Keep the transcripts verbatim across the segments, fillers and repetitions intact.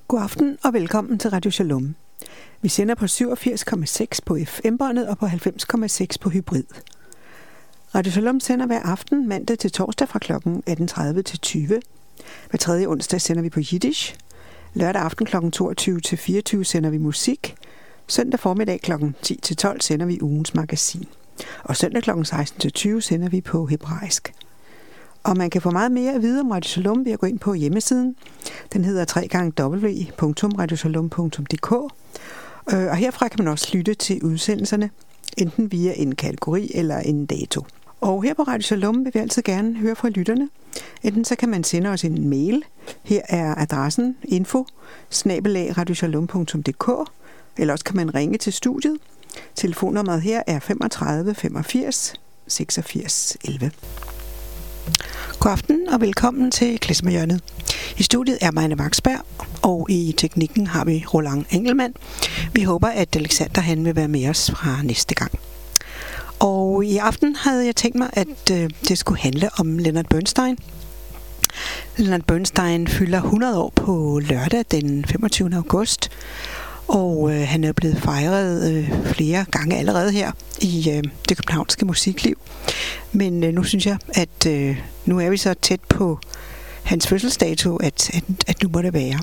God aften og velkommen til Radio Shalom. Vi sender på syvogfirs komma seks på F M-båndet og på halvfems komma seks på hybrid. Radio Shalom sender hver aften mandag til torsdag fra klokken atten tredive til tyve. Hver tredje onsdag sender vi på Yiddish. Lørdag aften klokken toogtyve til fireogtyve sender vi musik. Søndag formiddag klokken ti til tolv sender vi ugens magasin. Og søndag klokken seksten til tyve sender vi på hebraisk. Og man kan få meget mere at vide om Radio Shalom ved at gå ind på hjemmesiden. Den hedder w w w punktum radio shalom punktum d k. Og herfra kan man også lytte til udsendelserne, enten via en kategori eller en dato. Og her på Radio Shalom vil vi altid gerne høre fra lytterne. Enten så kan man sende os en mail. Her er adressen info snabel-a radio shalom punktum d k. Eller også kan man ringe til studiet. Telefonnummeret her er femogtredive femogfirs seksogfirs elleve. God aften og velkommen til Klezmerhjørnet. I studiet er Meine Vaxberg, og i teknikken har vi Roland Engelmann. Vi håber, at Alexander han vil være med os fra næste gang. Og i aften havde jeg tænkt mig, at øh, det skulle handle om Leonard Bernstein. Leonard Bernstein fylder hundrede år på lørdag den femogtyvende august. Og øh, han er blevet fejret øh, flere gange allerede her i øh, det københavnske musikliv. Men øh, nu synes jeg, at øh, nu er vi så tæt på hans fødselsdato, at, at, at nu må det være.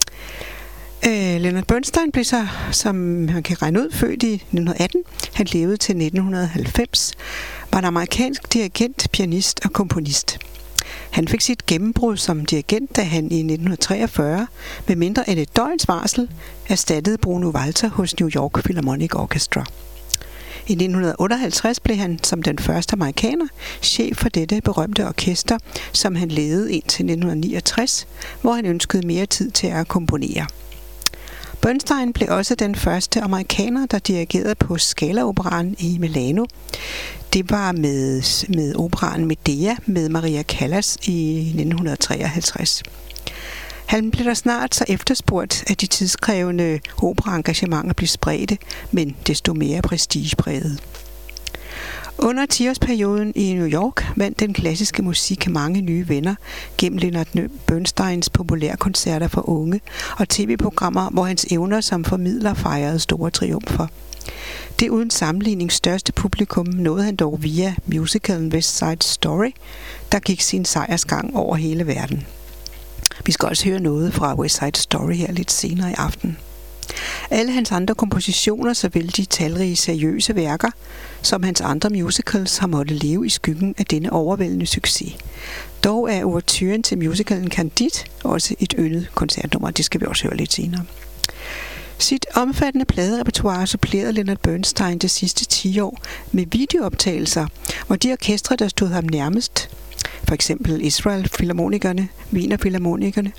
Øh, Leonard Bernstein blev så, som man kan regne ud, født i nitten atten. Han levede til nitten halvfems. Var en amerikansk dirigent, pianist og komponist. Han fik sit gennembrud som dirigent, da han i nitten treogfyrre med mindre end et døgns varsel erstattede Bruno Walter hos New York Philharmonic Orchestra. I nitten otteoghalvtreds blev han som den første amerikaner chef for dette berømte orkester, som han ledede indtil nitten niogtres, hvor han ønskede mere tid til at komponere. Bernstein blev også den første amerikaner, der dirigerede på Scala-operaen i Milano. Det var med, med operaen Medea med Maria Callas i nitten treoghalvtreds. Han blev der snart så efterspurgt, at de tidskrævende operaengagementer blev spredte, men desto mere prestigepræget. Under tiårsperioden i New York vandt den klassiske musik mange nye venner gennem Leonard Bernsteins populære koncerter for unge og tv-programmer, hvor hans evner som formidler fejrede store triumfer. Det uden sammenligning største publikum nåede han dog via musicalen West Side Story, der gik sin sejrsgang over hele verden. Vi skal også høre noget fra West Side Story her lidt senere i aften. Alle hans andre kompositioner, såvel de talrige seriøse værker, som hans andre musicals, har måttet leve i skyggen af denne overvældende succes. Dog er ouverturen til musicalen Candide også et yndet koncertnummer, det skal vi også høre lidt senere. Sit omfattende pladerepertoire supplerede Leonard Bernstein de sidste ti år med videooptagelser, hvor de orkestre, der stod ham nærmest, for eksempel Israel Philharmonikerne, Wiener Philharmonikerne,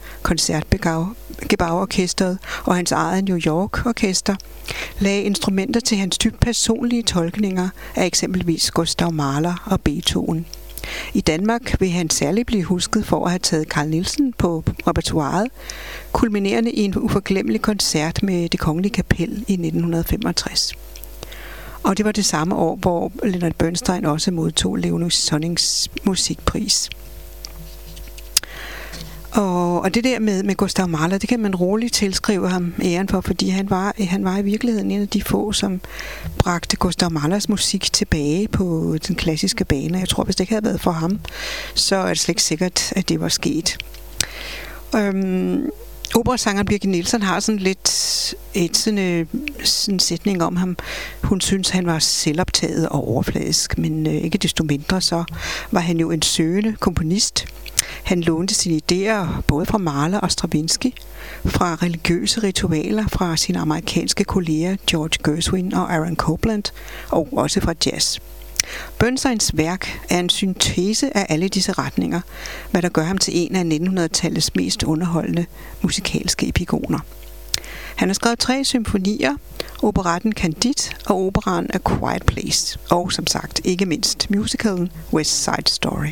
Koncertgebauorkestret og hans eget New York Orkester, lagde instrumenter til hans dybt personlige tolkninger af eksempelvis Gustav Mahler og Beethoven. I Danmark vil han særligt blive husket for at have taget Carl Nielsen på repertoiret, kulminerende i en uforglemmelig koncert med Det Kongelige Kapel i nitten femogtres. Og det var det samme år, hvor Leonard Bernstein også modtog Leonie Sonnings musikpris. Og, og det der med, med Gustav Mahler, det kan man roligt tilskrive ham æren for, fordi han var, han var i virkeligheden en af de få, som bragte Gustav Mahlers musik tilbage på den klassiske bane. Jeg tror, hvis det ikke havde været for ham, så er det slet ikke sikkert, at det var sket. Øhm, Operasangeren Birgit Nilsson har sådan lidt et sådan, sådan en sætning om ham. Hun synes, han var selvoptaget og overfladisk, men øh, ikke desto mindre så var han jo en søgende komponist. Han lånte sine idéer både fra Mahler og Stravinsky, fra religiøse ritualer fra sine amerikanske kolleger George Gershwin og Aaron Copland, og også fra jazz. Bernsteins værk er en syntese af alle disse retninger, hvad der gør ham til en af nittenhundredetallets mest underholdende musikalske epigoner. Han har skrevet tre symfonier, operetten Candide og operaen A Quiet Place, og som sagt ikke mindst musicalen West Side Story.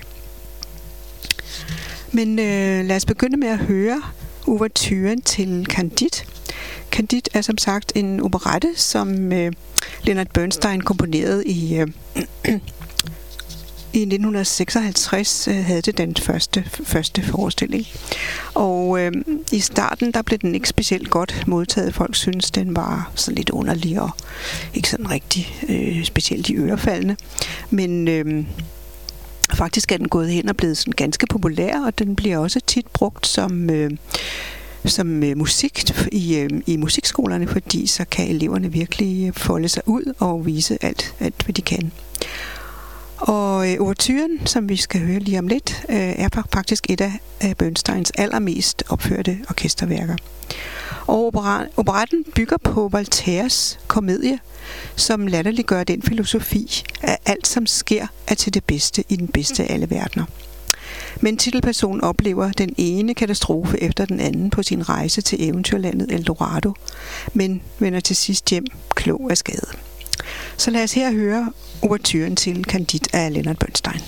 Men øh, lad os begynde med at høre ouverturen til Candide. Candide er som sagt en operette, som øh, Leonard Bernstein komponerede i, øh, i nitten seksoghalvtreds øh, havde det den første, første forestilling. Og øh, i starten, der blev den ikke specielt godt modtaget. Folk synes den var så lidt underlig og ikke sådan rigtig øh, specielt i ørefaldene. Men øh, faktisk er den gået hen og blevet sådan ganske populær, og den bliver også tit brugt som... Øh, som øh, musik i, øh, i musikskolerne, fordi så kan eleverne virkelig folde sig ud og vise alt, alt hvad de kan. Og øh, ouverturen, som vi skal høre lige om lidt, øh, er faktisk et af, af Bernsteins allermest opførte orkesterværker. Og opera, operetten bygger på Voltaires komedie, som latterliggør den filosofi, at alt som sker er til det bedste i den bedste af alle verdener. Men titelpersonen oplever den ene katastrofe efter den anden på sin rejse til eventyrlandet Eldorado, men vender til sidst hjem klog af skade. Så lad os her høre ouverturen til Candide af Leonard Bernstein.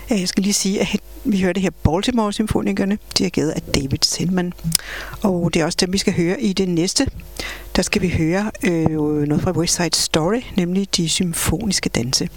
Ja, jeg skal lige sige, at vi hørte her Baltimore-symfonikerne, dirigeret af David Zinman. Og det er også dem, vi skal høre i det næste. Der skal vi høre øh, noget fra West Side Story, nemlig de symfoniske danse.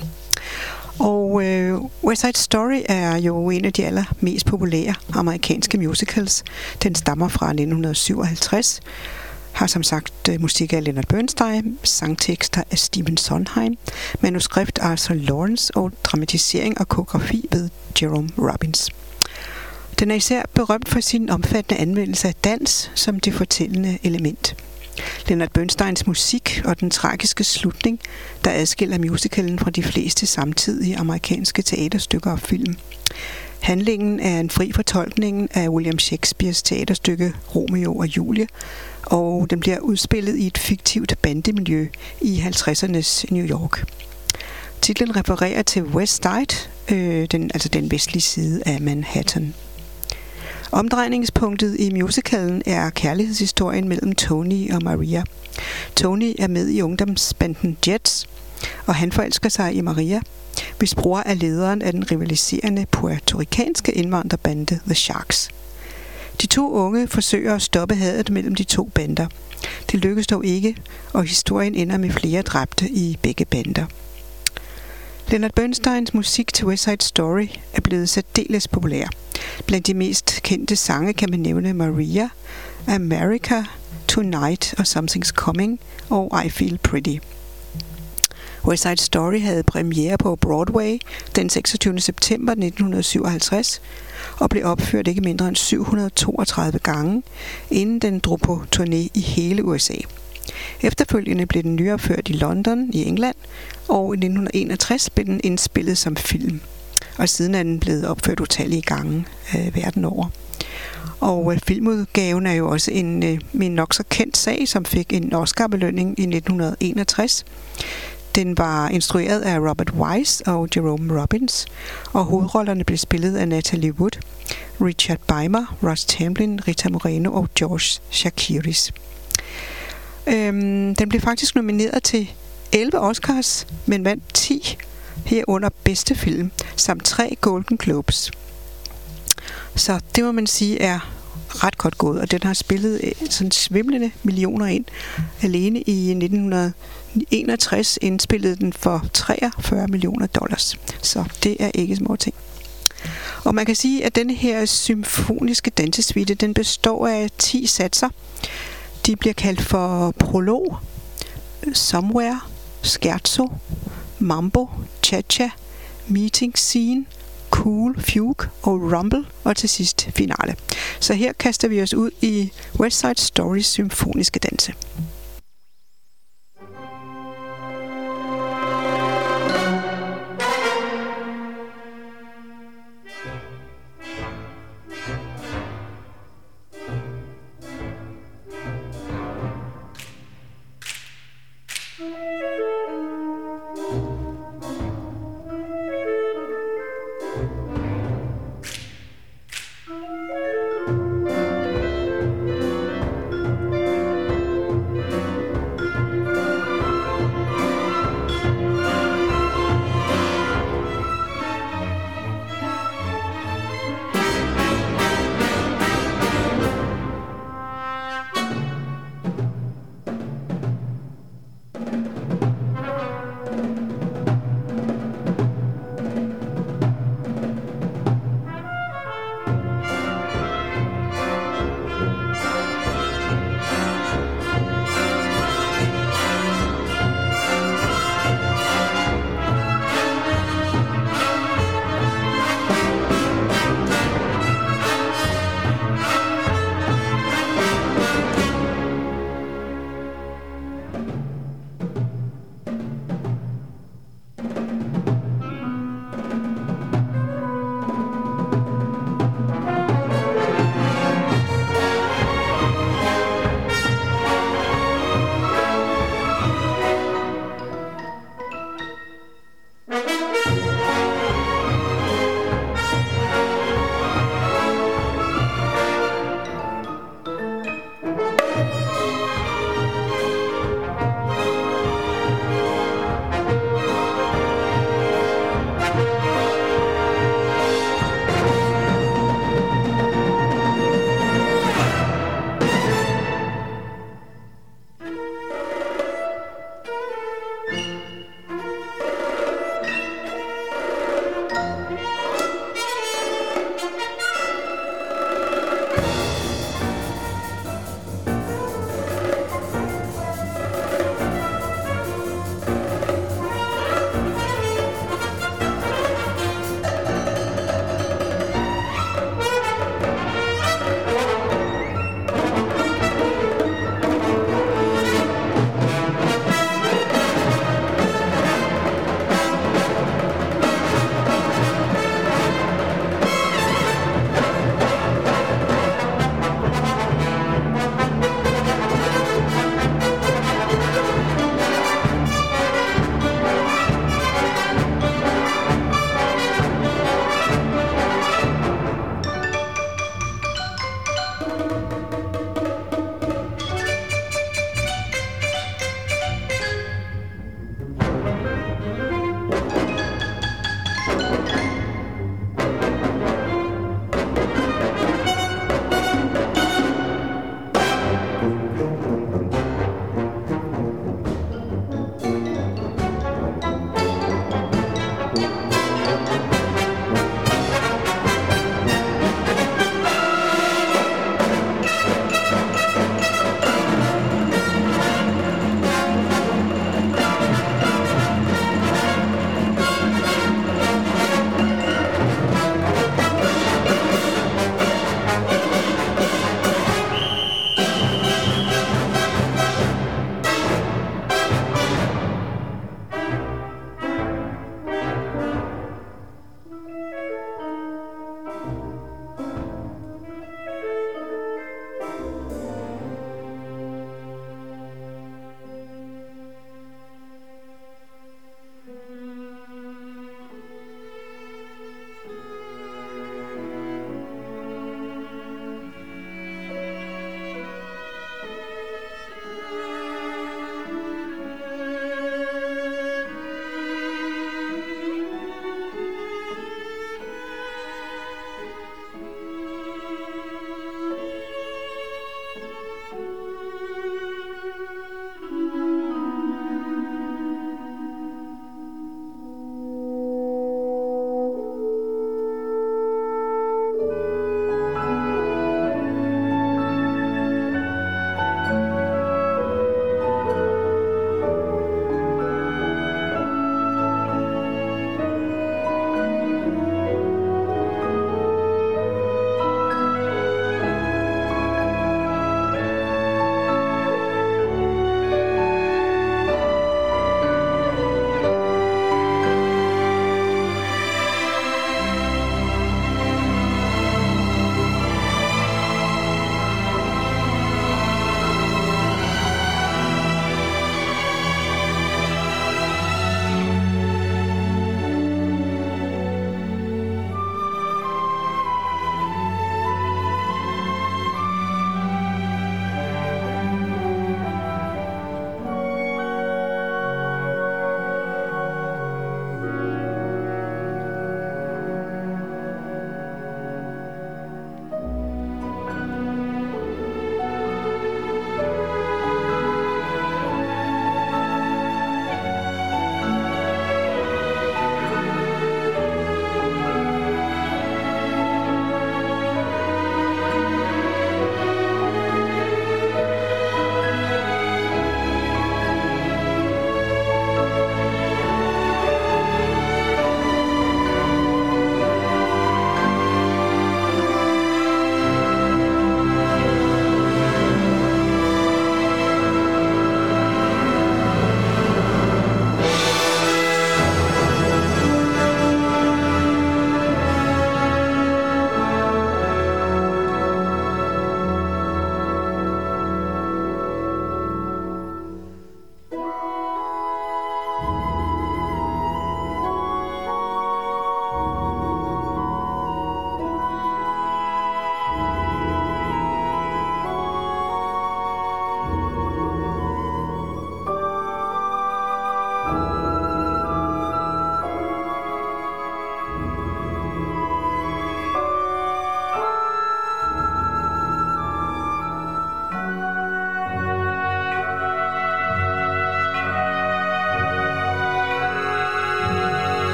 Og øh, West Side Story er jo en af de allermest populære amerikanske musicals. Den stammer fra nitten syvoghalvtreds, har som sagt øh, musik af Leonard Bernstein, sangtekster af Stephen Sondheim, manuskript af Arthur Lawrence og dramatisering og koreografi ved Jerome Robbins. Den er især berømt for sin omfattende anvendelse af dans som det fortællende element. Leonard Bernsteins musik og den tragiske slutning, der adskiller musicalen fra de fleste samtidige amerikanske teaterstykker og film. Handlingen er en fri fortolkning af William Shakespeares teaterstykke Romeo og Julie, og den bliver udspillet i et fiktivt bandemiljø i halvtredsernes New York. Titlen refererer til West Side, øh, den, altså den vestlige side af Manhattan. Omdrejningspunktet i musicalen er kærlighedshistorien mellem Tony og Maria. Tony er med i ungdomsbanden Jets, og han forelsker sig i Maria, hvis bror er lederen af den rivaliserende puertoricanske indvandrerbande The Sharks. De to unge forsøger at stoppe hadet mellem de to bander. Det lykkes dog ikke, og historien ender med flere dræbte i begge bander. Leonard Bernsteins musik til West Side Story er blevet særdeles populær. Blandt de mest kendte sange kan man nævne Maria, America, Tonight og Something's Coming og I Feel Pretty. West Side Story havde premiere på Broadway den seksogtyvende september nitten syvoghalvtreds og blev opført ikke mindre end syv hundrede og toogtredive gange, inden den drog på turné i hele U S A. Efterfølgende blev den nyopført i London i England, og i nitten enogtres blev den indspillet som film. Og siden er den blevet opført utallige gange øh, verden over. Og øh, filmudgaven er jo også en, øh, en nok så kendt sag, som fik en Oscar-belønning i nitten enogtres. Den var instrueret af Robert Wise og Jerome Robbins, og hovedrollerne blev spillet af Natalie Wood, Richard Beymer, Ross Tamblyn, Rita Moreno og George Chakiris. Øhm, den blev faktisk nomineret til elleve Oscars, men vandt ti herunder bedste film, samt tre Golden Globes. Så det må man sige er ret godt gået, og den har spillet sådan svimlende millioner ind. Alene i nitten enogtres indspillede den for treogfyrre millioner dollars. Så det er ikke små ting. Og man kan sige, at denne her symfoniske dansesuite, den består af ti satser. De bliver kaldt for prolog, somewhere, scherzo, mambo, cha-cha, meeting scene, cool, fugue og rumble, og til sidst finale. Så her kaster vi os ud i West Side Storys symfoniske danse.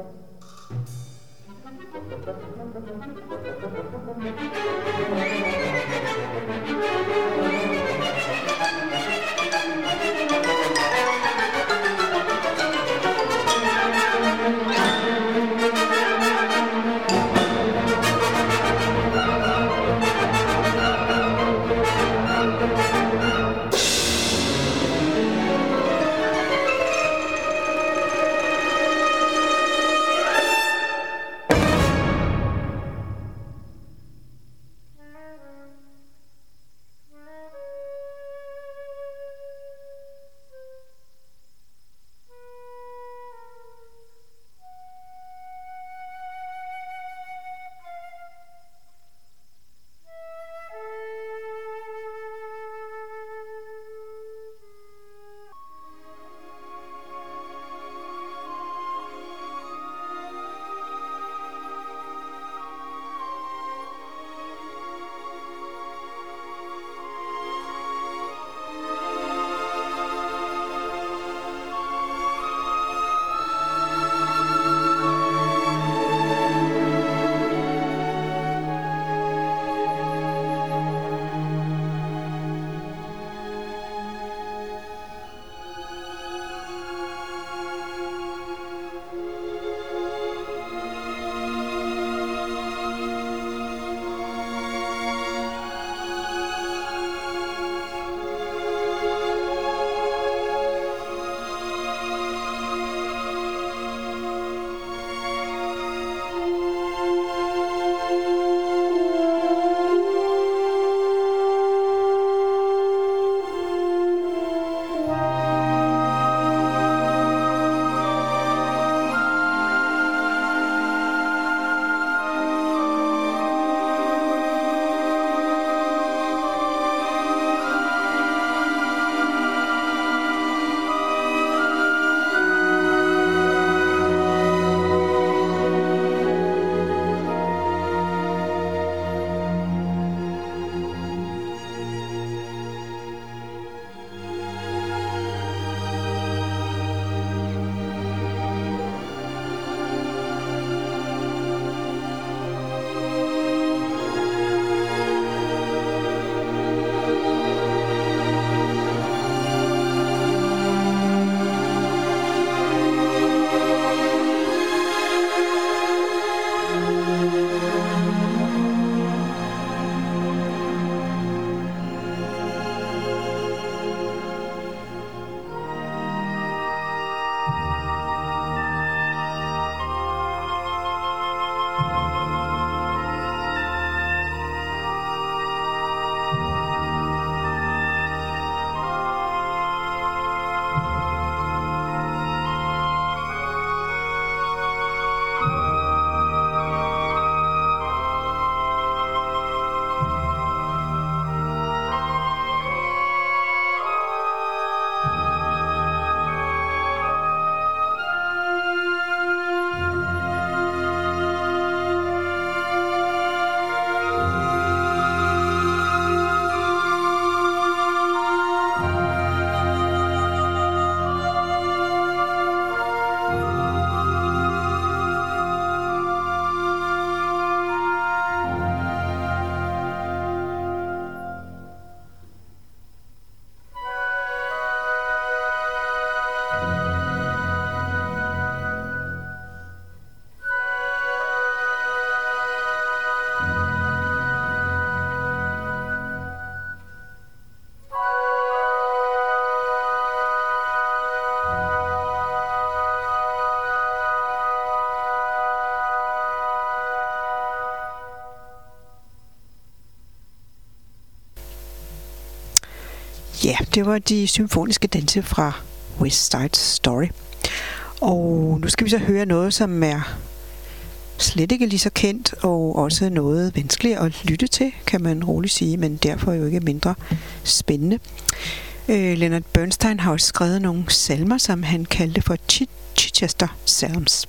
Ja, det var de symfoniske danse fra West Side Story. Og nu skal vi så høre noget, som er slet ikke lige så kendt, og også noget vanskeligt at lytte til, kan man roligt sige, men derfor jo ikke mindre spændende. Øh, Leonard Bernstein har også skrevet nogle salmer, som han kaldte for Chichester Psalms.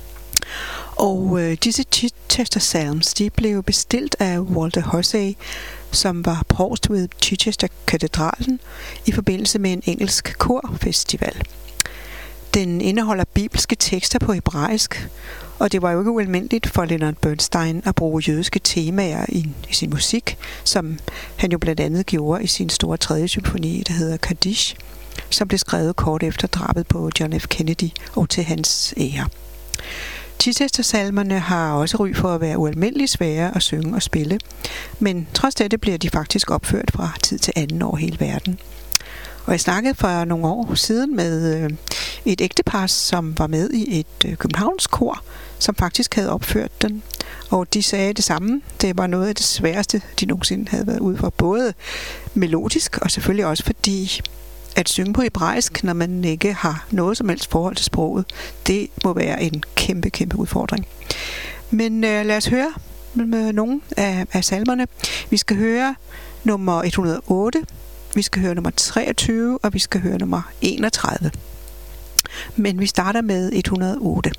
Og øh, disse Chichester Psalms, de blev bestilt af Walter Hussey, som var provst ved Chichester Katedralen i forbindelse med en engelsk korfestival. Den indeholder bibelske tekster på hebraisk, og det var jo ikke ualmindeligt for Leonard Bernstein at bruge jødiske temaer i, i sin musik, som han jo blandt andet gjorde i sin store tredje symfoni, der hedder Kaddish, som blev skrevet kort efter drabet på John F. Kennedy og til hans ære. Chichester-salmerne har også ry for at være ualmindeligt svære at synge og spille, men trods dette bliver de faktisk opført fra tid til anden over hele verden. Og jeg snakkede for nogle år siden med et ægtepar, som var med i et københavnskor, som faktisk havde opført den. Og de sagde det samme. Det var noget af det sværeste, de nogensinde havde været ude for. Både melodisk og selvfølgelig også fordi at synge på hebraisk, når man ikke har noget som helst forhold til sproget, det må være en kæmpe, kæmpe udfordring. Men øh, lad os høre med nogle af, af salmerne. Vi skal høre nummer et hundrede og otte, vi skal høre nummer treogtyve, og vi skal høre nummer enogtredive. Men vi starter med et hundrede og otte.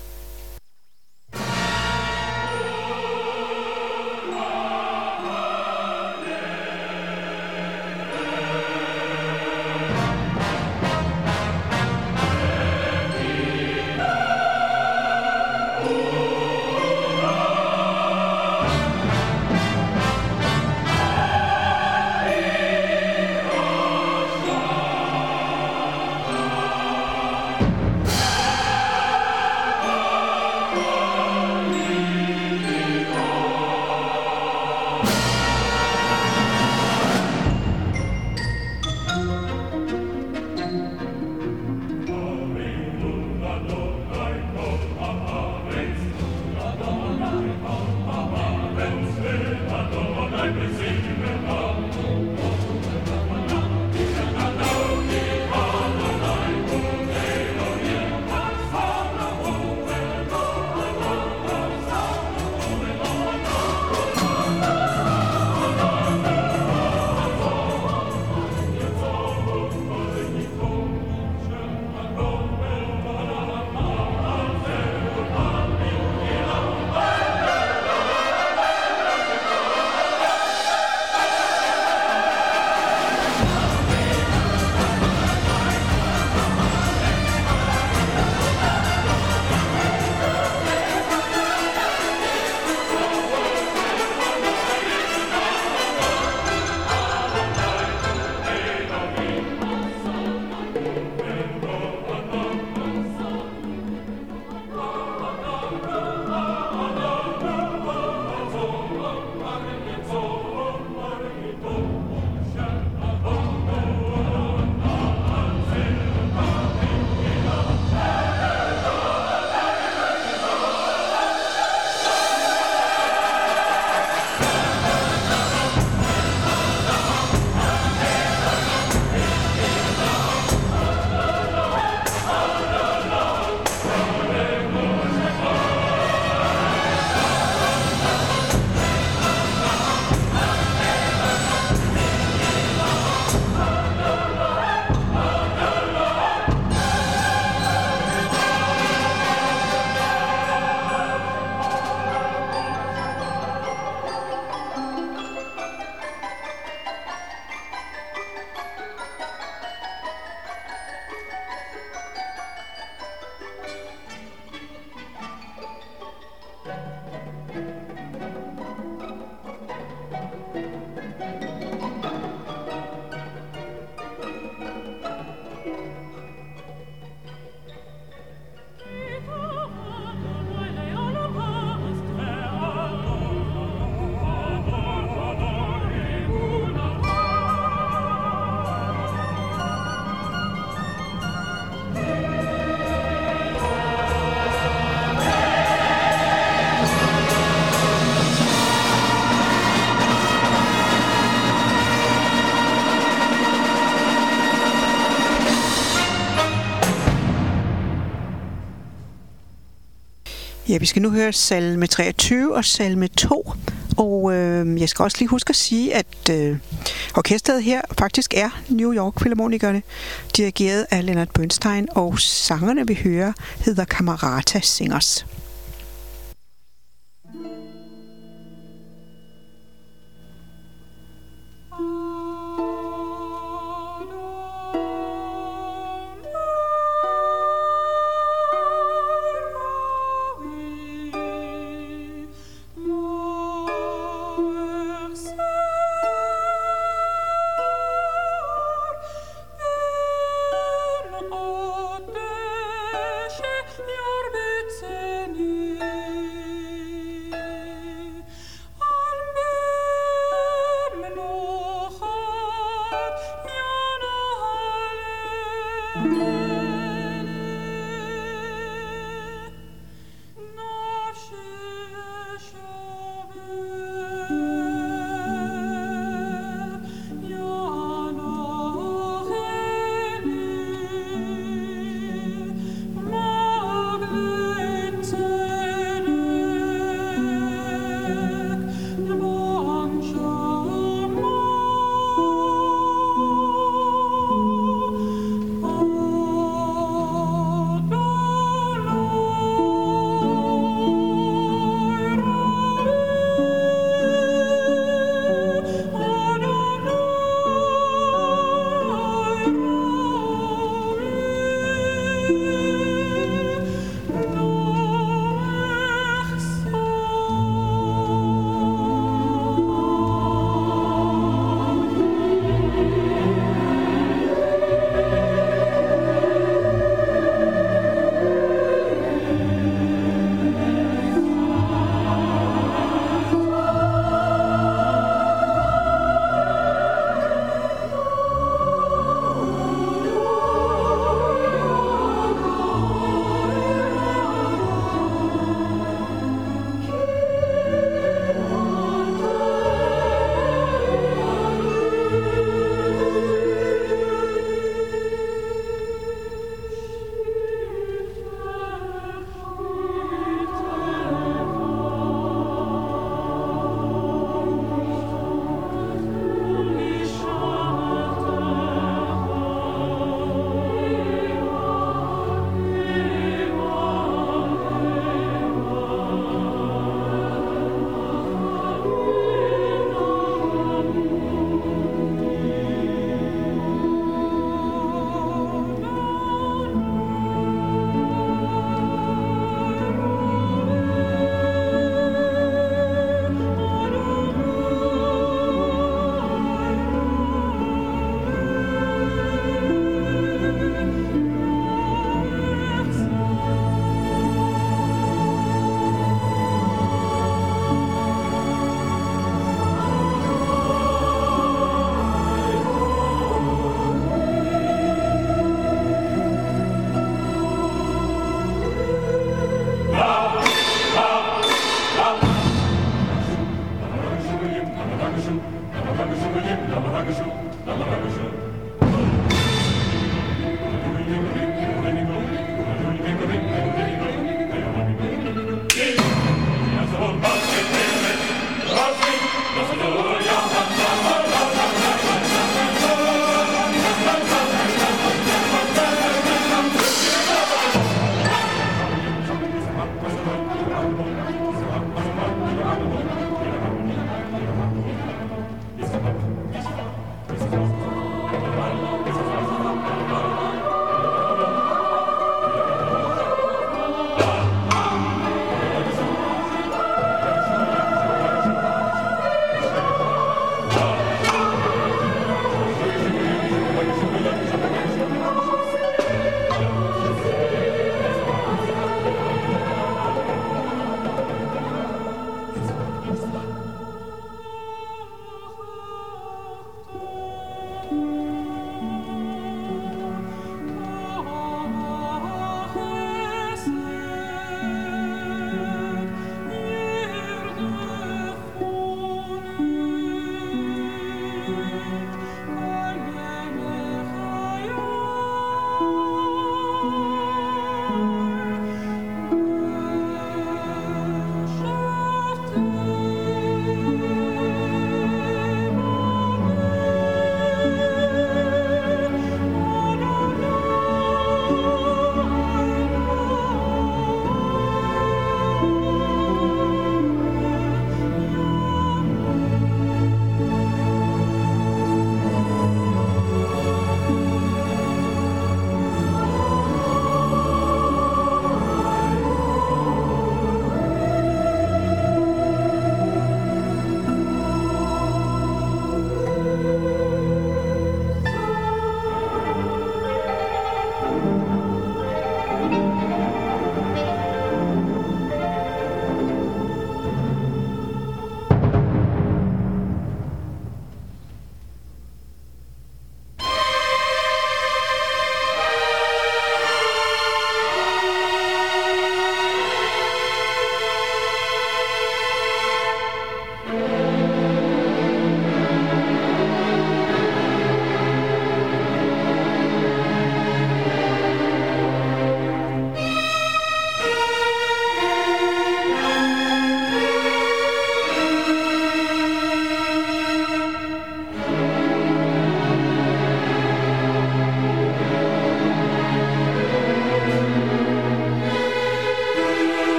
Ja, vi skal nu høre salme treogtyve og salme to. Og øh, jeg skal også lige huske at sige, at øh, orkestret her faktisk er New York Filharmonikerne, dirigeret af Leonard Bernstein, og sangerne vi hører hedder Camerata Singers.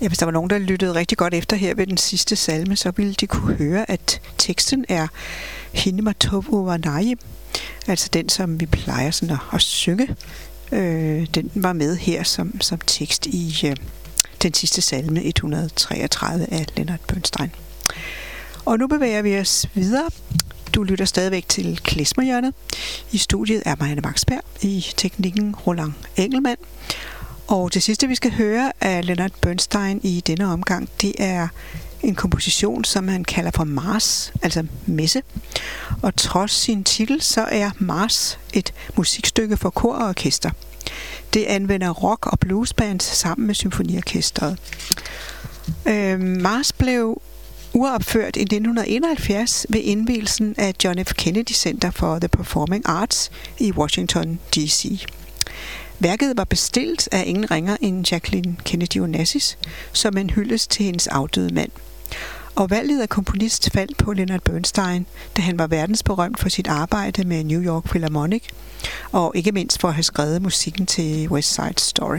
Ja, hvis der var nogen, der lyttede rigtig godt efter her ved den sidste salme, så ville de kunne høre, at teksten er Hinima Tov Uvanayi, altså den, som vi plejer sådan at, at synge. Øh, den var med her som, som tekst i øh, den sidste salme et hundrede og treogtredive af Leonard Bernstein. Og nu bevæger vi os videre. Du lytter stadigvæk til Klezmerhjørnet. I studiet er Marianne Maxberg, i teknikken Roland Engelmann. Og det sidste, vi skal høre af Leonard Bernstein i denne omgang, det er en komposition, som han kalder for Mars, altså messe. Og trods sin titel, så er Mars et musikstykke for kor og orkester. Det anvender rock- og bluesbands sammen med symfoniorkestret. Øh, Mars blev uropført i nitten enoghalvfjerds ved indvielsen af John F. Kennedy Center for the Performing Arts i Washington, D C Værket var bestilt af ingen ringer end Jacqueline Kennedy Onassis, som en hyldest til hendes afdøde mand. Og valget af komponist faldt på Leonard Bernstein, da han var verdensberømt for sit arbejde med New York Philharmonic, og ikke mindst for at have skrevet musikken til West Side Story.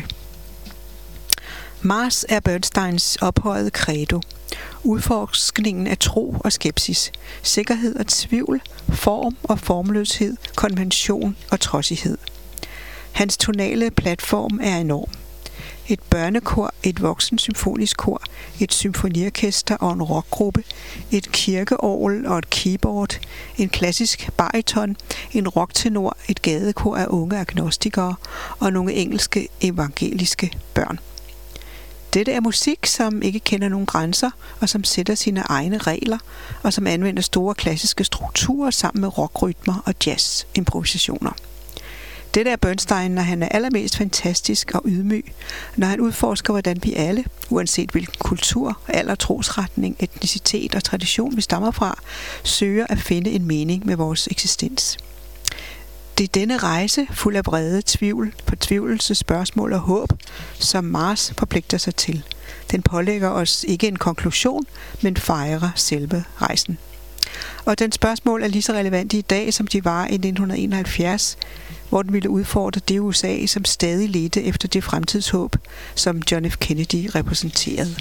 Mars er Bernsteins ophøjede credo. Udforskningen af tro og skepsis, sikkerhed og tvivl, form og formløshed, konvention og trodsighed. Hans tonale platform er enorm. Et børnekor, et voksen symfonisk kor, et symfoniorkester og en rockgruppe, et kirkeorgel og et keyboard, en klassisk bariton, en rocktenor, et gadekor af unge agnostikere og nogle engelske evangeliske børn. Dette er musik, som ikke kender nogen grænser, og som sætter sine egne regler, og som anvender store klassiske strukturer sammen med rockrytmer og jazz-improvisationer. Dette er Bernstein, når han er allermest fantastisk og ydmyg, når han udforsker, hvordan vi alle, uanset hvilken kultur, alder, trosretning, etnicitet og tradition vi stammer fra, søger at finde en mening med vores eksistens. Det er denne rejse, fuld af vrede, tvivl, fortvivlelse, spørgsmål og håb, som Mars forpligter sig til. Den pålægger os ikke en konklusion, men fejrer selve rejsen. Og den spørgsmål er lige så relevante i dag, som de var i nitten enoghalvfjerds, hvor den ville udfordre det U S A, som stadig ledte efter det fremtidshåb, som John F. Kennedy repræsenterede.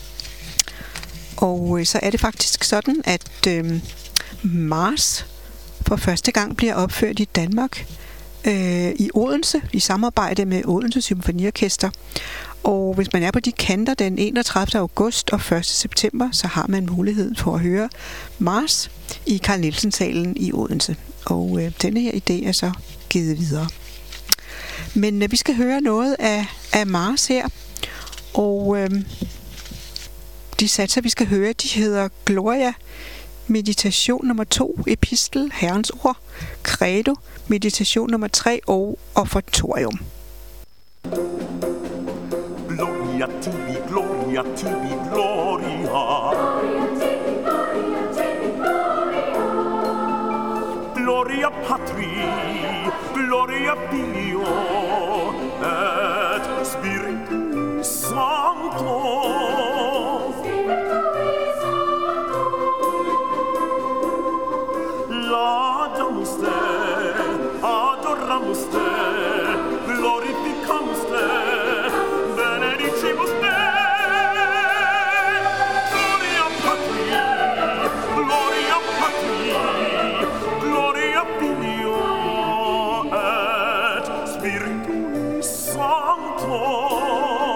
Og så er det faktisk sådan, at øh, Mars for første gang bliver opført i Danmark, øh, i Odense, i samarbejde med Odense Symfoniorkester. Og hvis man er på de kanter den enogtredivte august og første september, så har man mulighed for at høre Mars i Carl Nielsen-salen i Odense. Og øh, denne her idé er så givet videre. Men øh, vi skal høre noget af, af Mars her. Og øh, de satser, vi skal høre, de hedder Gloria, meditation nummer to, epistel, Herrens ord, credo, meditation nummer tre og offertorium. Gloria tibi, gloria tibi, gloria. Gloria patri, gloria filio, et spiritus sancto. Laudamus te, adoramus te, glorificamus te, benedicimus te. Gloria patri, gloria patri, gloria filio, et spiritus sancto.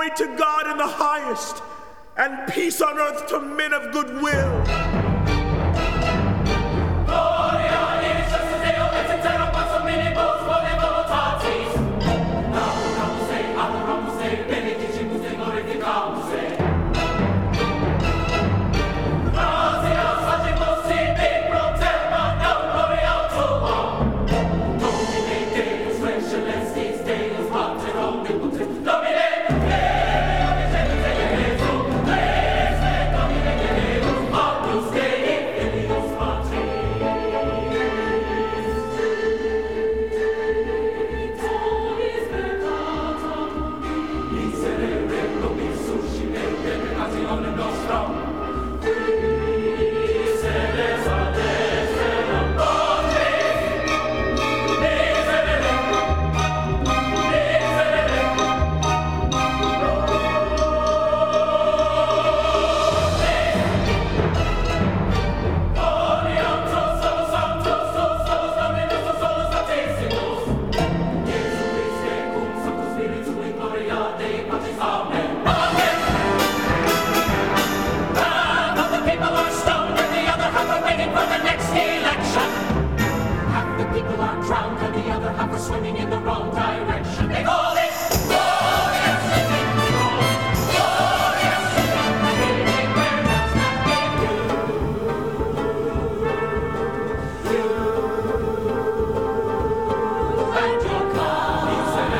Glory to God in the highest, and peace on earth to men of good will. Gloria in excelsis Deo et in terra pax omnibus bonae voluntatis. Adoramus te, adoramus te, benedicimus te, glorificamus te. Gratias facimus sibi pro terra non gloria tua. Domine Deus Rex celestis, Deus Pater omnipotent, Domine swimming in the wrong direction. They call it glorious living, glorious living, living where does not give you, you, and your car. You and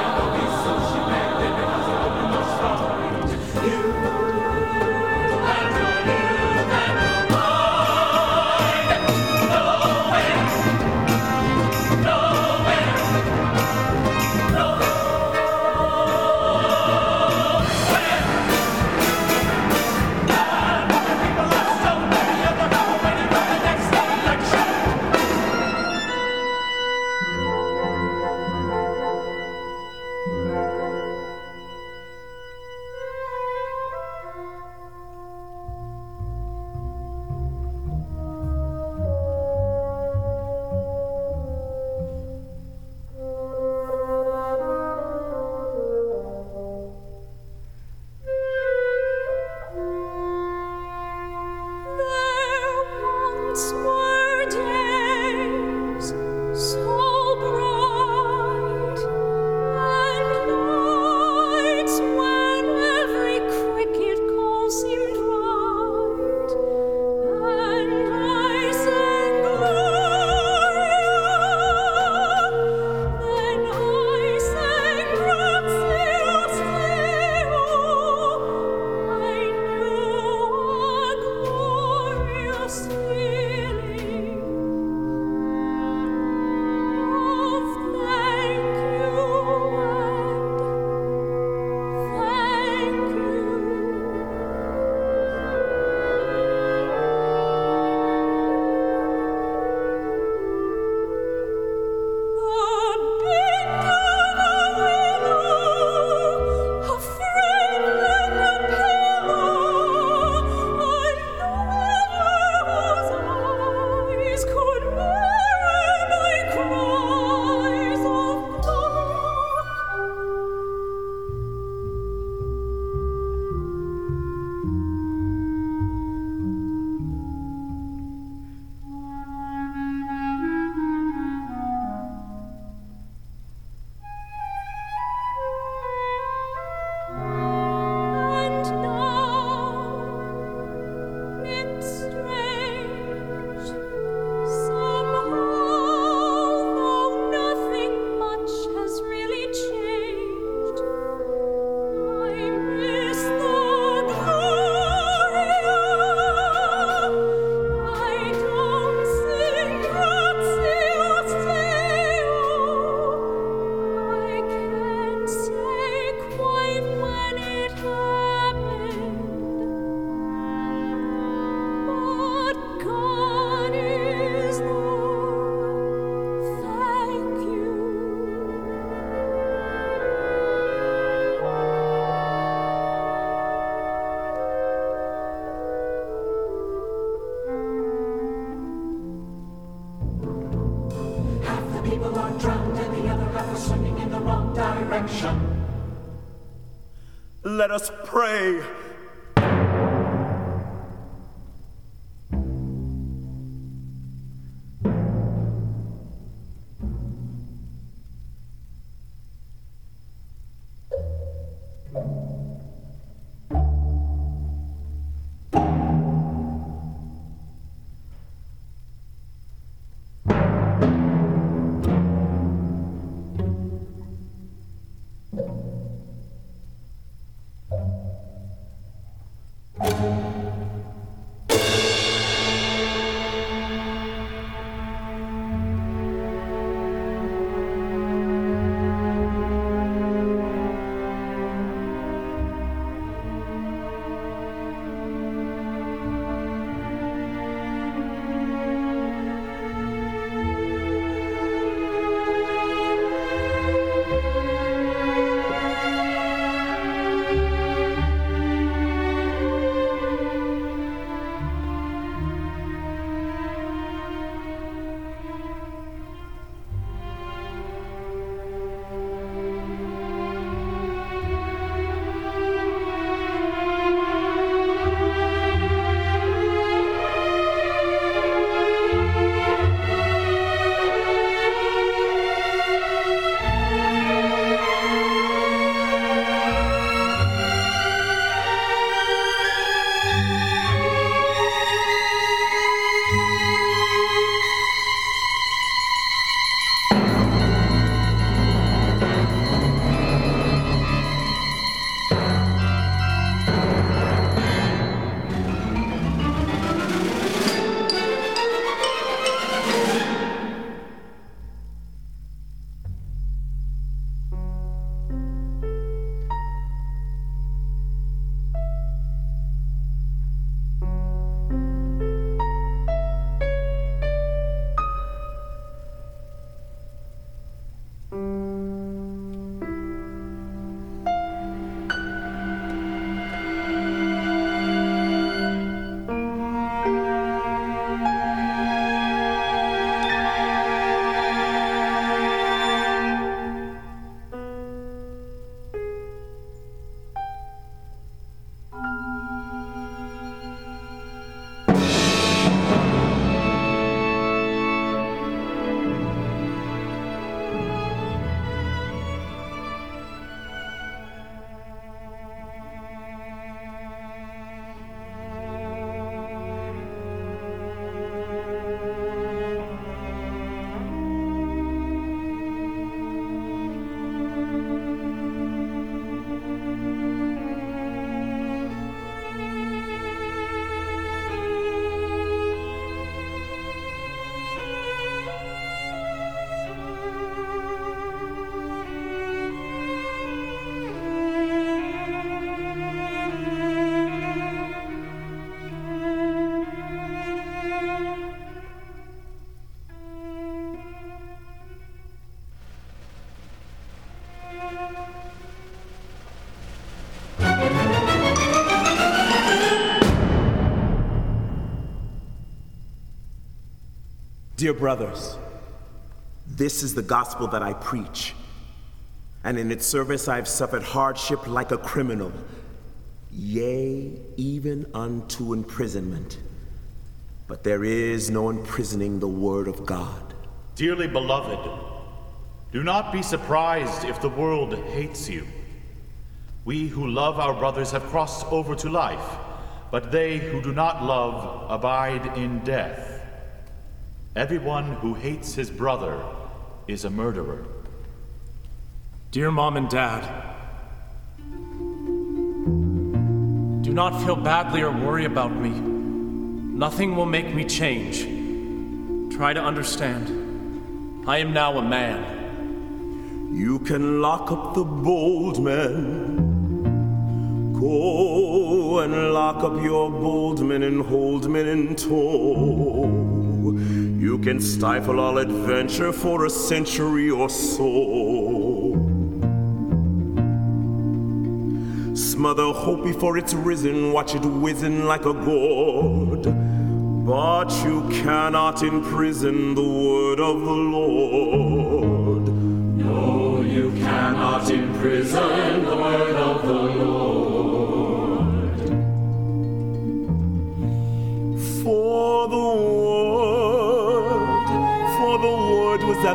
your youth and your mind, nowhere, nowhere. Let us pray. Dear brothers, this is the gospel that I preach, and in its service I have suffered hardship like a criminal, yea, even unto imprisonment. But there is no imprisoning the word of God. Dearly beloved, do not be surprised if the world hates you. We who love our brothers have crossed over to life, but they who do not love abide in death. Everyone who hates his brother is a murderer. Dear Mom and Dad, do not feel badly or worry about me. Nothing will make me change. Try to understand. I am now a man. You can lock up the bold men. Go and lock up your bold men and hold men in tow. You can stifle all adventure for a century or so. Smother hope before it's risen, watch it whizzing like a gourd. But you cannot imprison the word of the Lord. No, you cannot imprison the word of the Lord.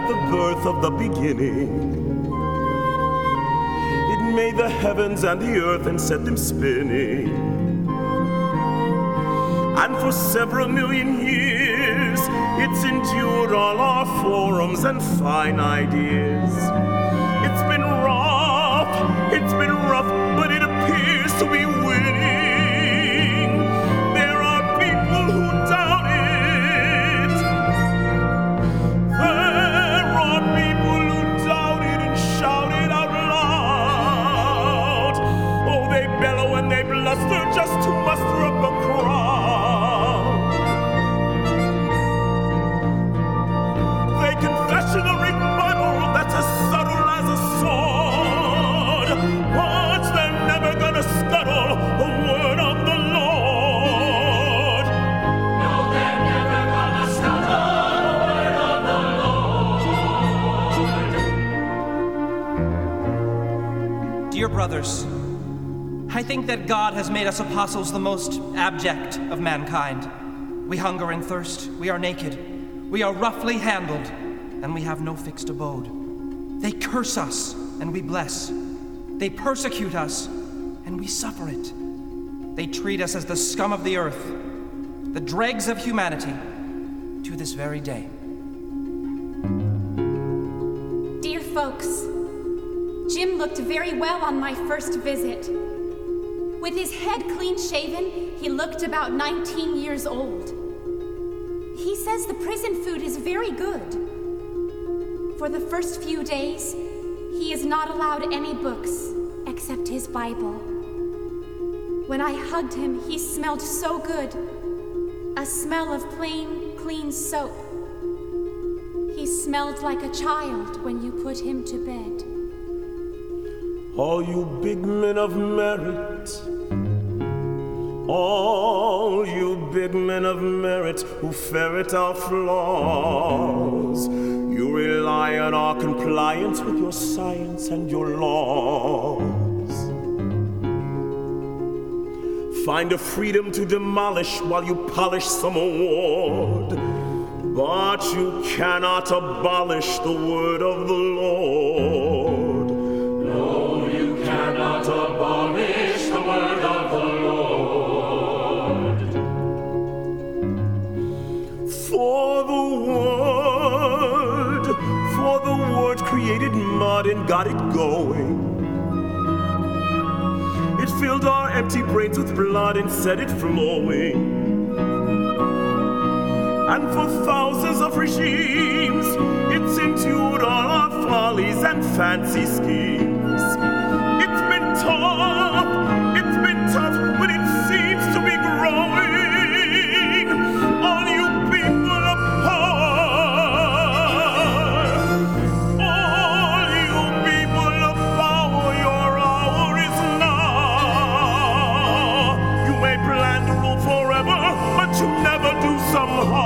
the birth of the beginning. It made the heavens and the earth and set them spinning. And for several million years, it's endured all our forums and fine ideas. It's been rough, it's been rough, but it appears to be winning. There are people who doubt it. There are people who doubt it and shout it out loud. Oh, they bellow and they bluster just to muster up a crowd. They confession a rebuttal that's as subtle as a sword. But they're never gonna scuttle the word of the Lord. No, they're never gonna scuttle the word of the Lord. Dear brothers, I think that God has made us apostles the most abject of mankind. We hunger and thirst, we are naked, we are roughly handled, and we have no fixed abode. They curse us, and we bless. They persecute us, and we suffer it. They treat us as the scum of the earth, the dregs of humanity, to this very day. Dear folks, Jim looked very well on my first visit. With his head clean shaven, he looked about nineteen years old. He says the prison food is very good. For the first few days, he is not allowed any books except his Bible. When I hugged him, he smelled so good, a smell of plain, clean soap. He smelled like a child when you put him to bed. All you big men of merit, all you big men of merit who ferret our flaws, you rely on our compliance with your science and your laws. Find a freedom to demolish while you polish some award, but you cannot abolish the word of the Lord. No, you cannot abolish the word of the Lord. For the word, for the word created mud and got it going. It filled our empty brains with blood and set it flowing. And for thousands of regimes, it's endured all our follies and fancy schemes. It's been tough, it's been tough, but it seems to be growing. All you people of power, all you people of power, your hour is now. You may plan to rule forever, but you never do somehow.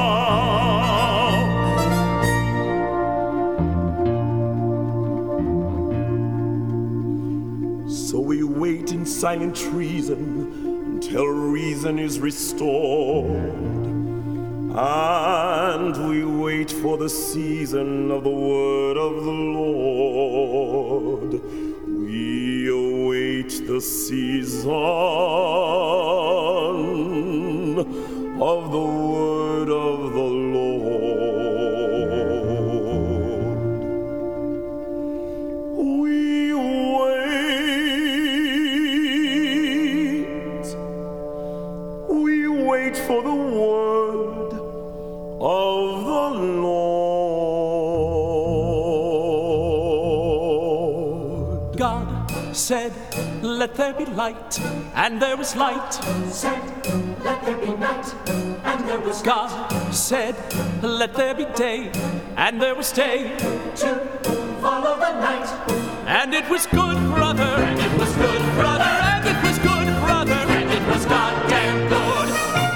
So we wait in silent treason until reason is restored. And we wait for the season of the word of the Lord. We await the season of the word of the Lord. We wait, we wait for the word of the Lord. God said, let there be light, and there was light. Said, let there be night, and there was God said, let there be day, and there was day. to follow the night. And it was good, brother, and it was good, brother, and it was good, brother, and it was goddamn good.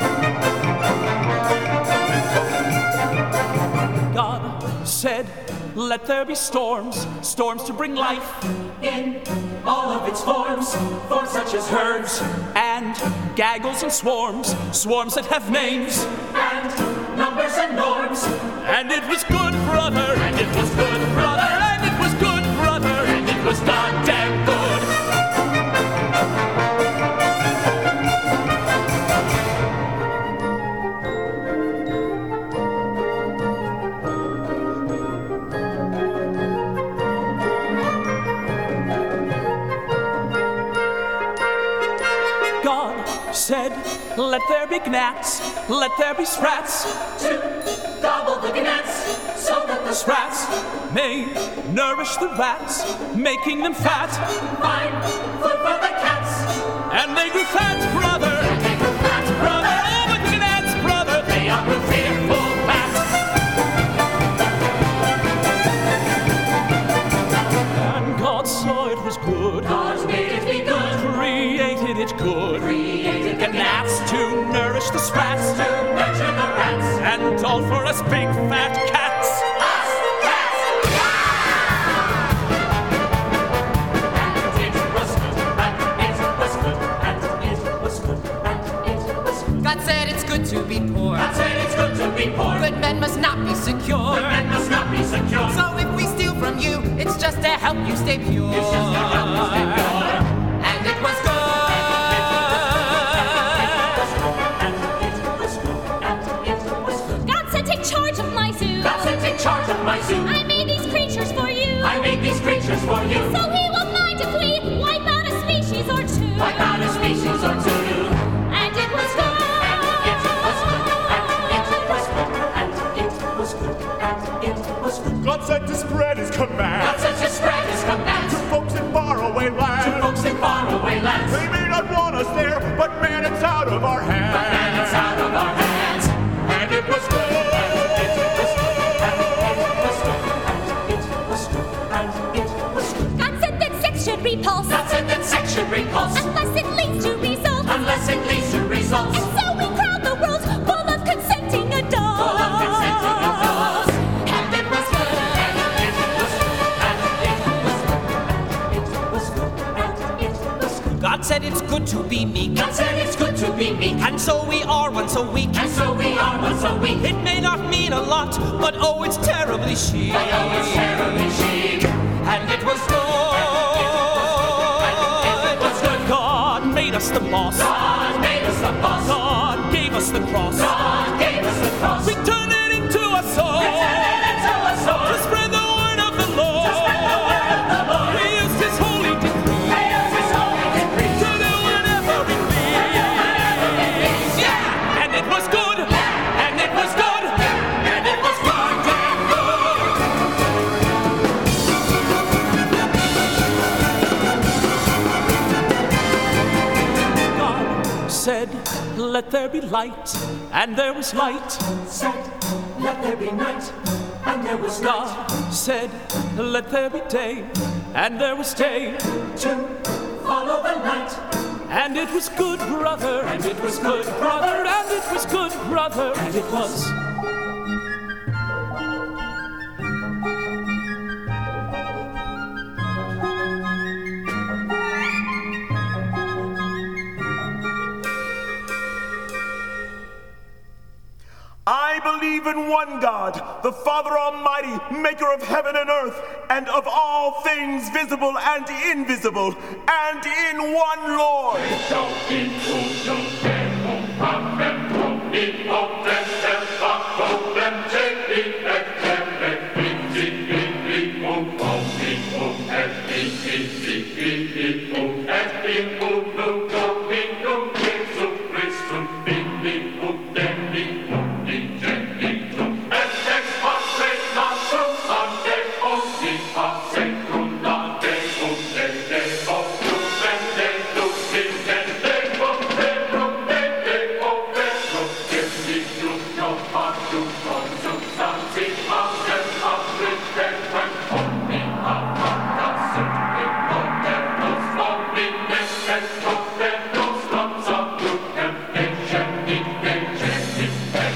God said, let there be storms, storms to bring life In all of its forms, forms such as herds and gaggles and swarms, swarms that have names and numbers and norms. and and it was good, brother, and it was good, brother, and it was good, brother, and it was goddamn good. Said, let there be gnats, let there be sprats, To gobble the gnats, so that the sprats may nourish the rats, making them fat. Fine food for the cats. And they grew fat, brother. And they grew fat, brother. Oh, but the gnats, brother, They are grew fearful fat. And God saw it was good. God made it be good. Created it good. Created The gnats to nourish the sprats, to nurture the rats. and all for us big fat cats. Us cats. And it was good. And it was good. And it was good. And it was good. God said it's good to be poor. God said it's good to be poor. Good men must not be secure. Good men must not be secure. So if we steal from you, it's just to help you stay pure. It's just to help you stay pure. And it was good. God said, take charge of my zoo. God said, take charge of my zoo. I made these creatures for you. I made these creatures for you. So he won't mind if we wipe out a species or two. Wipe out a species or two. And it was good. It was good. And it was good. And it was good. And it was good. God said to spread his command. God said to spread his command. To folks in faraway lands. To folks in faraway lands. They may not want us there, but man, it's out of our hands. But man, it's out of our hands. And it was good. God said that sex should repulse. God said that sex should repulse. Unless it leads to results. Unless it leads to results. And so we crowd the world full of consenting adults. Full of consenting adults. And it was good. And it was good. And it was good. And it was good. God said it's good to be meek. God said it's good to be meek. And so we are once a week. And so we are once a week. It may not mean a lot, but oh, it's terribly chic. But oh, it's terribly chic. And it was good. It was good. God made us the boss. God made us the boss. God gave us the cross. God gave us the cross. We turn it into a sword. We turn it into a sword. To spread the word of the Lord. To spread the word of the Lord. We used his holy decree. We used his holy decree. To do whatever we please. Yeah! And it was good. And it was good. And it was good. God said, let there be light, and there was light. Said, let there be night, and there was God night. said, let there be day, and there was day. To follow the night. And it was good, brother, and it was good, brother, and it was good, brother, and it was. I believe in one God, the Father Almighty, maker of heaven and earth, and of all things visible and invisible, and in one Lord.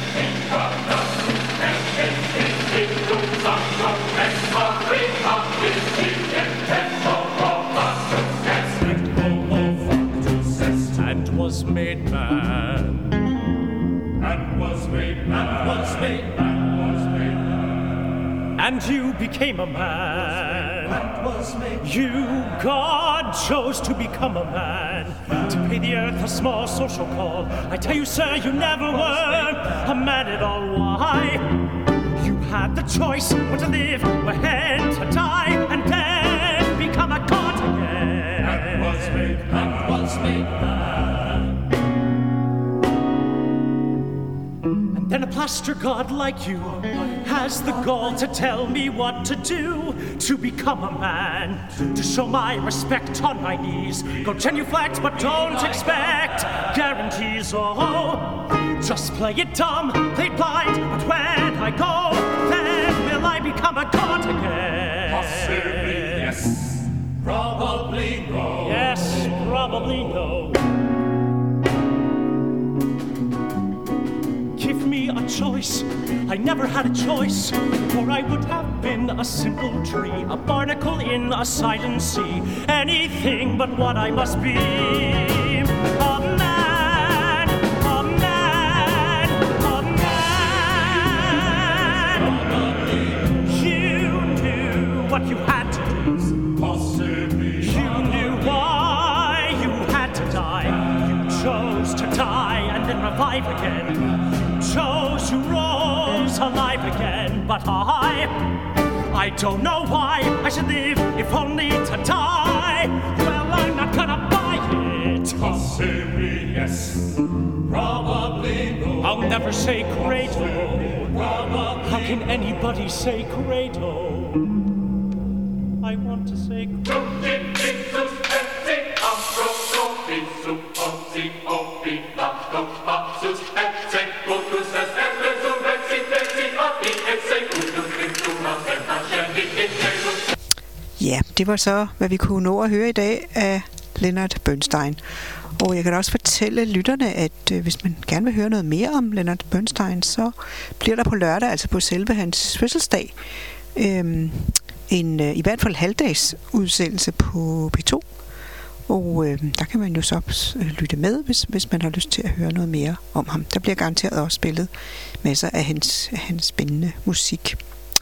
Thank you. and you became a man. You, God, chose to become a man, to pay the earth a small social call. I tell you, sir, you never were a man at all. Why? You had the choice, what to live, when to die, and then become a god again. And was made, and was made man. And then a plaster god like you has the gall to tell me what to do to become a man, to show my respect on my knees. Go genuflect, but don't expect guarantees. Oh, just play it dumb, play it blind, but when I go, then will I become a god again? Possibly yes, probably no. Yes, probably no. Give me a choice. I never had a choice, for I would have been a simple tree, a barnacle in a silent sea, anything but what I must be. A man, a man, a man. You knew what you had to do. Possibly you knew why you had to die. You chose to die and then revive again. Chose you rose alive again, but I, I don't know why I should live if only to die. Well, I'm not gonna buy it. Possibly yes, probably no. I'll never say credo. How can anybody say credo? I want to say credo. Ja, det var så, hvad vi kunne nå at høre i dag af Leonard Bernstein. Og jeg kan da også fortælle lytterne, at øh, hvis man gerne vil høre noget mere om Leonard Bernstein, så bliver der på lørdag, altså på selve hans fødselsdag, øh, en øh, i hvert fald halvdags udsendelse på P to. Og øh, der kan man jo så øh, lytte med, hvis, hvis man har lyst til at høre noget mere om ham. Der bliver garanteret også spillet masser af hans, af hans spændende musik.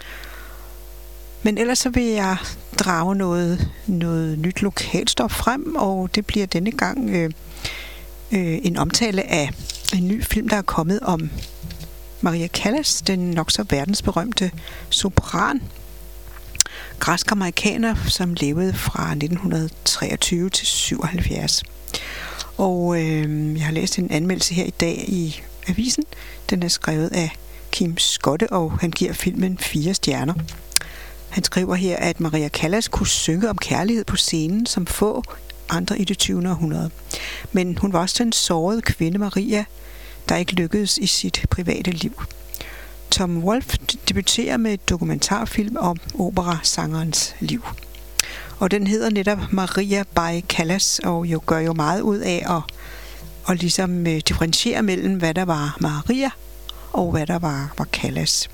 Men ellers så vil jeg drage noget, noget nyt lokalstof frem, og det bliver denne gang øh, øh, en omtale af en ny film, der er kommet om Maria Callas, den nok så verdensberømte sopran, græsk-amerikaner, som levede fra nitten treogtyve til syvoghalvfjerds. Og øh, jeg har læst en anmeldelse her i dag i avisen. Den er skrevet af Kim Skotte, og han giver filmen fire stjerner. Han skriver her, at Maria Callas kunne synge om kærlighed på scenen som få andre i det tyvende århundrede. Men hun var også den sårede kvinde Maria, der ikke lykkedes i sit private liv. Tom Wolfe debuterer med et dokumentarfilm om operasangerens liv. Og den hedder netop Maria by Callas, og jo gør jo meget ud af at, at ligesom differentiere mellem, hvad der var Maria og hvad der var, var Callas.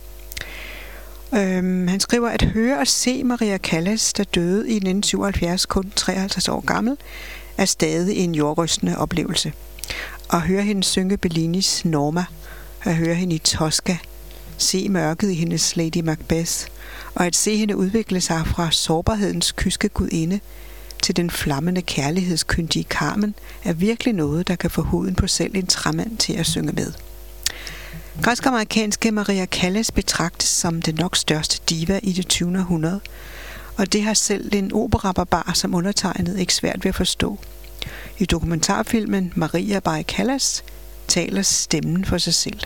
Øhm, han skriver, at høre og se Maria Callas, der døde i nitten syvoghalvfjerds, kun treoghalvtreds år gammel, er stadig en jordrystende oplevelse. At høre hende synge Bellinis Norma, at høre hende i Tosca, se mørket i hendes Lady Macbeth, og at se hende udvikle sig fra sårbarhedens kyske gudinde til den flammende kærlighedskyndige Carmen, er virkelig noget, der kan få huden på selv en træmand til at synge med. Græsk-amerikanske Maria Callas betragtes som den nok største diva i det tyvende århundrede, og det har selv en operabarbar som undertegnet ikke svært ved at forstå. I dokumentarfilmen Maria by Callas taler stemmen for sig selv.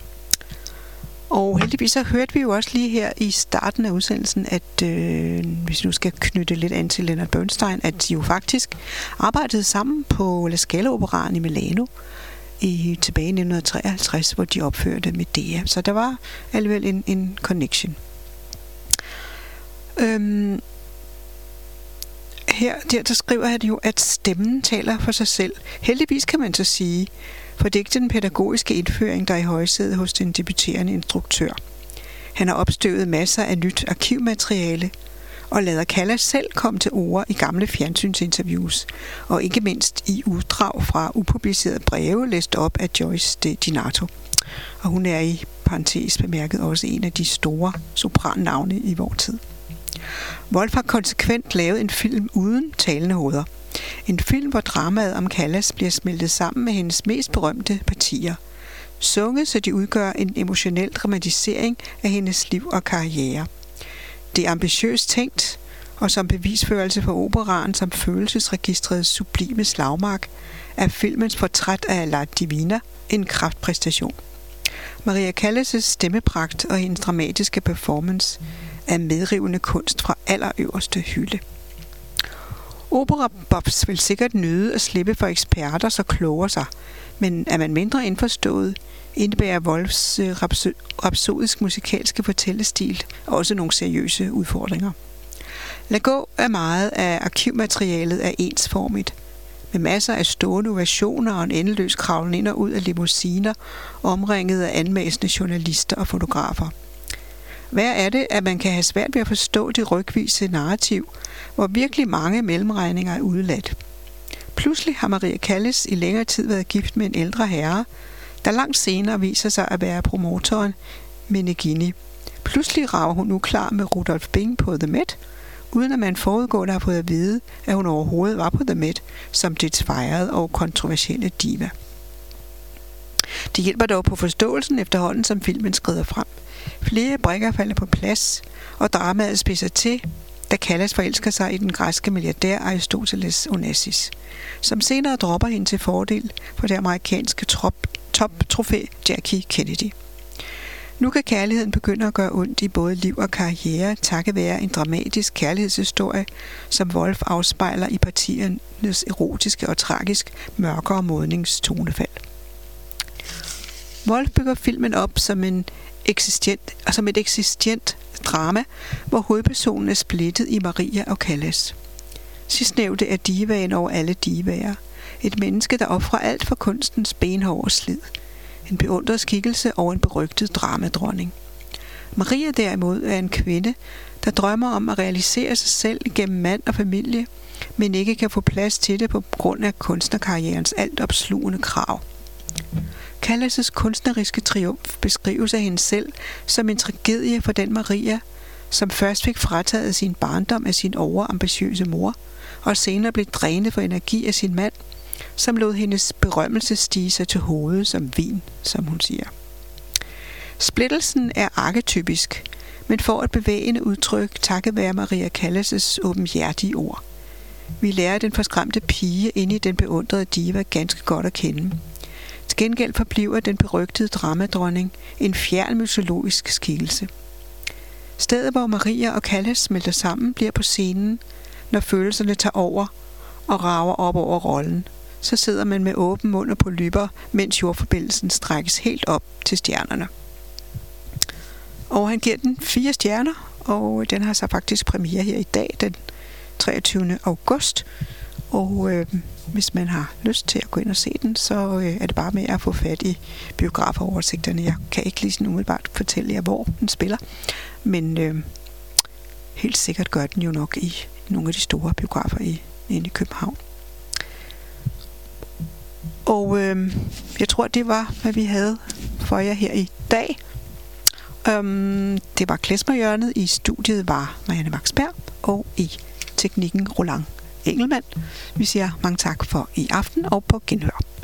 Og heldigvis så hørte vi jo også lige her i starten af udsendelsen, at øh, hvis vi nu skal knytte lidt an til Leonard Bernstein, at de jo faktisk arbejdede sammen på La Scala-operaen i Milano i tilbage i nitten treoghalvtreds, hvor de opførte Medea. Så der var alligevel en, en connection. Øhm, her der, der skriver han jo, at stemmen taler for sig selv. Heldigvis kan man så sige, for det er ikke den pædagogiske indføring, der er i højsædet hos den debuterende instruktør. Han har opstøvet masser af nyt arkivmateriale, og lader Callas selv komme til ord i gamle fjernsynsinterviews, og ikke mindst i uddrag fra upublicerede breve læst op af Joyce DiDonato. og hun er i parentes bemærket også en af de store soprannavne i vor tid. Wolf har konsekvent lavet en film uden talende hoveder. En film, hvor dramaet om Callas bliver smeltet sammen med hendes mest berømte partier. Sunget, så de udgør en emotionel dramatisering af hendes liv og karriere. Det er ambitiøst tænkt, og som bevisførelse for operaen som følelsesregistrets sublime slagmark, er filmens portræt af La Divina en kraftpræstation. Maria Callas' stemmepragt og hendes dramatiske performance er medrivende kunst fra allerøverste hylde. Opera-buffs vil sikkert nyde at slippe for eksperter, så kloger sig, men er man mindre indforstået, indebærer Wolfs rapsodisk musikalske fortællestil også nogle seriøse udfordringer. Lad gå er meget af arkivmaterialet er ensformigt, med masser af stående ovationer og en endeløs kravlen ind og ud af limousiner, omringet af anmæsende journalister og fotografer. Hvad er det, at man kan have svært ved at forstå det rygvise narrativ, hvor virkelig mange mellemregninger er udeladt? Pludselig har Maria Callas i længere tid været gift med en ældre herre, der langt senere viser sig at være promotoren Meneghini. Pludselig rager hun nu klar med Rudolf Bing på The Met, uden at man forudgående har fået at vide, at hun overhovedet var på The Met som dets fejrede og kontroversielle diva. Det hjælper dog på forståelsen efterhånden, som filmen skrider frem. Flere brikker falder på plads, og dramaet spidser til, da Callas forelsker sig i den græske milliardær Aristoteles Onassis, som senere dropper hende til fordel for det amerikanske top-trofæ Jackie Kennedy. Nu kan kærligheden begynde at gøre ondt i både liv og karriere, takket være en dramatisk kærlighedshistorie, som Wolf afspejler i partiernes erotiske og tragisk mørkere modningstonefald. Wolf bygger filmen op som, en eksistent, som et eksistent drama, hvor hovedpersonen er splittet i Maria og Callas. Sidstnævnte er divaen over alle divaer. Et menneske, der ofrer alt for kunstens benhårde slid. En beundret skikkelse og en berygtet dramadronning. Maria derimod er en kvinde, der drømmer om at realisere sig selv gennem mand og familie, men ikke kan få plads til det på grund af kunstnerkarrierens altopslugende krav. Callas' kunstneriske triumf beskrives af hende selv som en tragedie for den Maria, som først fik frataget sin barndom af sin overambitiøse mor, og senere blev drænet for energi af sin mand, som lod hendes berømmelse stige sig til hovedet som vin, som hun siger. Splittelsen er arketypisk, men får et bevægende udtryk takket være Maria Callas' åbenhjertige ord. Vi lærer den forskræmte pige inde i den beundrede diva ganske godt at kende. Til gengæld forbliver den berygtede dramadronning en fjern mytologisk skikkelse. Stedet, hvor Maria og Callas smelter sammen, bliver på scenen, når følelserne tager over og rager op over rollen. Så sidder man med åben mund og polypper, mens jordforbindelsen strækkes helt op til stjernerne. Og han giver den fire stjerner, og den har så faktisk premiere her i dag, den treogtyvende august. Og øh, hvis man har lyst til at gå ind og se den, så øh, er det bare med at få fat i biografoversigterne. Jeg kan ikke lige sådan umiddelbart fortælle jer, hvor den spiller, men øh, helt sikkert gør den jo nok i nogle af de store biografer i, inde i København. Og øh, jeg tror, det var, hvad vi havde for jer her i dag. Um, det var Klezmerhjørnet. I studiet var Marianne Maxberg, og i teknikken Roland Engelmann. Vi siger mange tak for i aften og på genhør.